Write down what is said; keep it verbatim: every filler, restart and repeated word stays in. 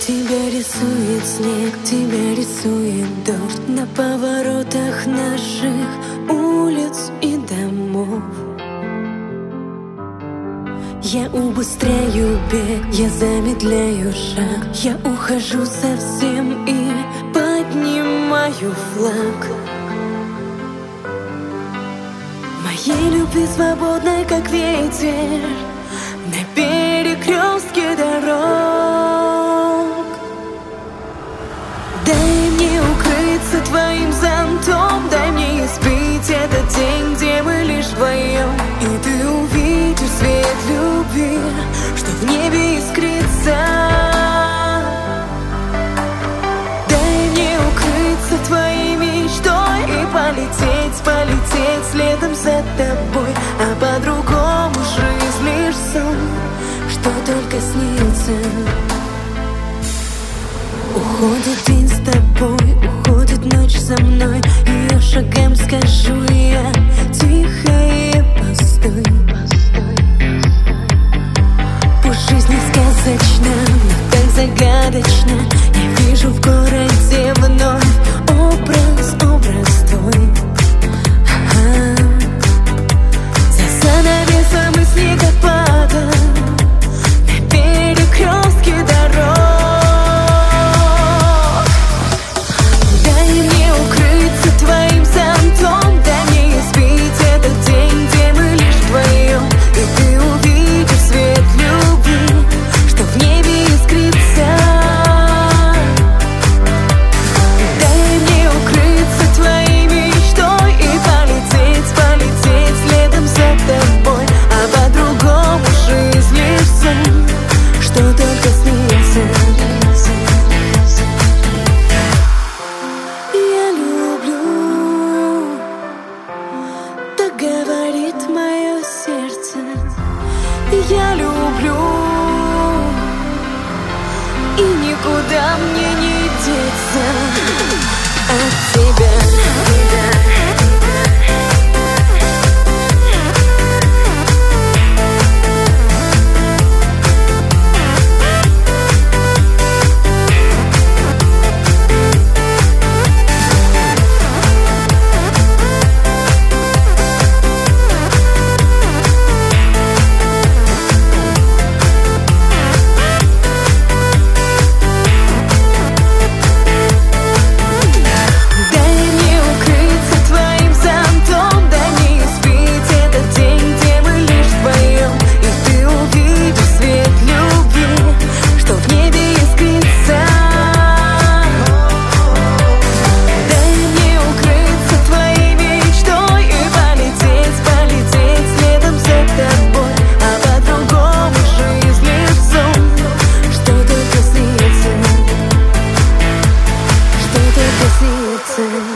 Тебя рисует снег, тебя рисует дождь на поворотах наших улиц и домов. Я убыстряю бег, я замедляю шаг, я ухожу совсем и поднимаю флаг моей любви, свободной, как ветер, на перекрестке дорог. Дай мне укрыться твоим зонтом, дай мне испить этот день, где мы лишь вдвоем, и ты увидишь свет любви, что в небе искрится. Дай мне укрыться твоей мечтой и полететь, полететь следом за тобой, а по-другому жизнь лишь сон, что только снится. Уходит день с тобой, уходит ночь со мной, ее шагам скажу я тихо и постой. Пусть жизнь не сказочна, но так загадочно, я вижу в городе вновь образ, образ твой. Ага. За занавесом и снегопадом на перекрестке дорог. Твоим зонтом дай мне испить этот день, где мы лишь вдвоем, и ты увидишь свет любви, что в небе искрится. Дай мне укрыться твоей мечтой и полететь, полететь следом за тобой, а по-другому жизнь лишь сон, что только снится. Говорит мое сердце, я люблю, и никуда мне не деться от тебя. Снится.